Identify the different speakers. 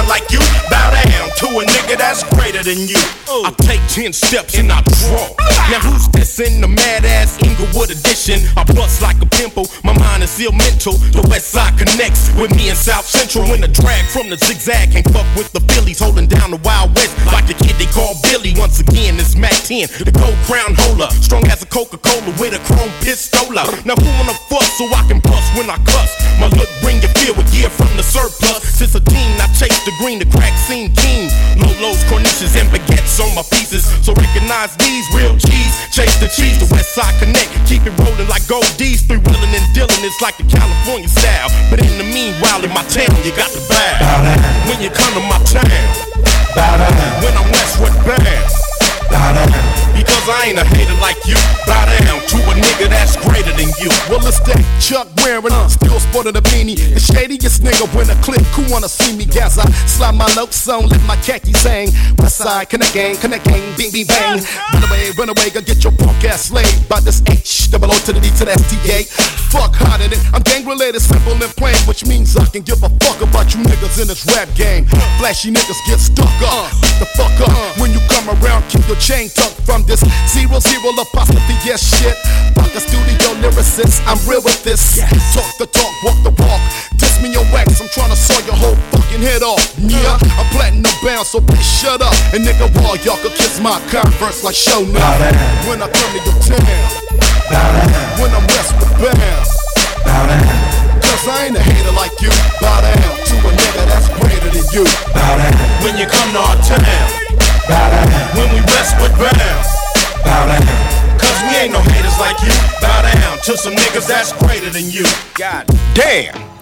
Speaker 1: hater like you, bow down to a nigga that's greater than you. I take 10 steps and I draw. Now who's this in the mad ass Inglewood edition? I bust like a pimple, my mind is still mental. The West Side connects with me in South Central. When the drag from the zigzag can't fuck with the Phillies, holding down the Wild West like the kid they call Billy. Once again, it's Mac 10, the gold crown holder, strong as a Coca-Cola with a chrome pistola. Now who wanna fuss so I can bust when I cuss? My look bring you feel with gear from the surplus. Since a teen, I chase the green, the crack scene king. Lolos, corniches, and baguettes on my pieces. So recognize these real G's. Chase the cheese, the West Side connect. Keep it rolling like gold D's. Three wheeling and dealing, it's like the California style. But in the meanwhile, in my town, you got to bow. When you come to my town, bow down. When I'm westward bound, bow down. Because I ain't a hater like you, bow down to a nigga that's greater than you.
Speaker 2: Well, it's that Chuck wearing, still sporting a beanie. The shadiest nigga when a clip, who wanna see me gas? I slide my locs on, let my khakis hang. West Side, connect gang, bing, bing, bang. Run away, go get your punk ass slave. By this H, double O to the D to the STA. Fuck harder than I'm gang related, simple and plain, which means I can give a fuck about you niggas in this rap game. Flashy niggas get stuck up, beat the fuck up. When you come around, keep your chain tucked from this 00 apostrophe, yes shit. Fuck a studio lyricist, I'm real with this. Talk the talk, walk the walk. Diss me on wax, I'm tryna saw your whole fucking head off. Yeah, I'm platinum bound, so bitch shut up. And nigga, wall, y'all could kiss my Converse like show now. When I come to your town, when I'm westward bound, cause I ain't a hater like you. Bow down to a nigga that's greater than you.
Speaker 1: When you come to our town, when we westward bound, cause we ain't no haters like you. Bow down to some niggas that's greater than you. God damn.